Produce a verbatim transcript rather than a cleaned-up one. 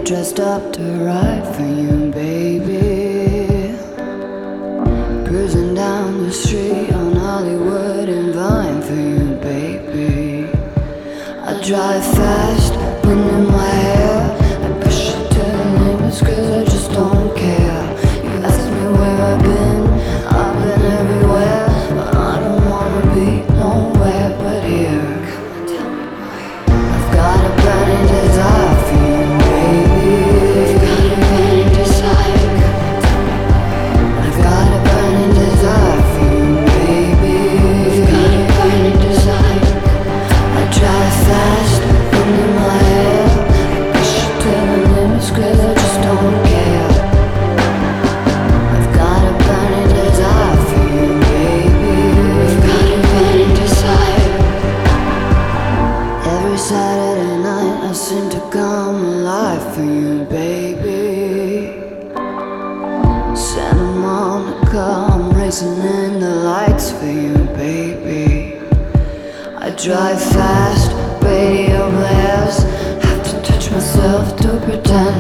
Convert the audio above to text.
dressed up to ride for you, baby. Cruising down the street on Hollywood and Vine for you, baby. I drive fast, wind in my hair. I push it to the limits cause I just don't care. You ask me where I've been, I've been everywhere, but I don't wanna be nowhere but here. I've got a burning desire for you, baby. I've got a burning desire. I've got a burning desire for you, baby. I've got a burning desire. I drive fast, wind in my hair. I push it to the limits cause I just don't care. I've got a burning desire for you, baby. I've got a burning desire. Every Saturday night I seem to come alive for you, baby. Santa Monica, I'm racing in the lights for you, baby. I drive fast, radio blares. Have to touch myself to pretend